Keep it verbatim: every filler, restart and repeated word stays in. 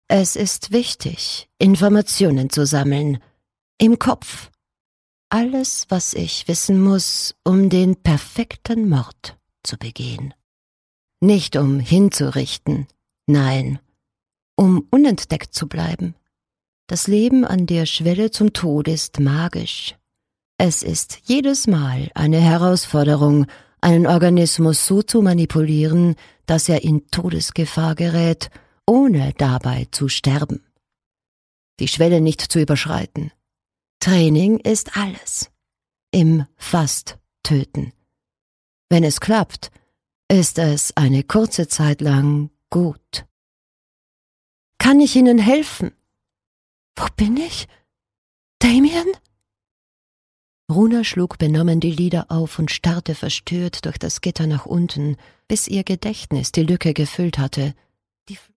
Es ist wichtig, Informationen zu sammeln. Im Kopf. Alles, was ich wissen muss, um den perfekten Mord zu begehen. Nicht um hinzurichten, nein, um unentdeckt zu bleiben. Das Leben an der Schwelle zum Tod ist magisch. Es ist jedes Mal eine Herausforderung, einen Organismus so zu manipulieren, dass er in Todesgefahr gerät, ohne dabei zu sterben. Die Schwelle nicht zu überschreiten. Training ist alles. Im Fast-Töten. Wenn es klappt, ist es eine kurze Zeit lang gut. Kann ich Ihnen helfen? Wo bin ich? Damien? Runa schlug benommen die Lider auf und starrte verstört durch das Gitter nach unten, bis ihr Gedächtnis die Lücke gefüllt hatte. Die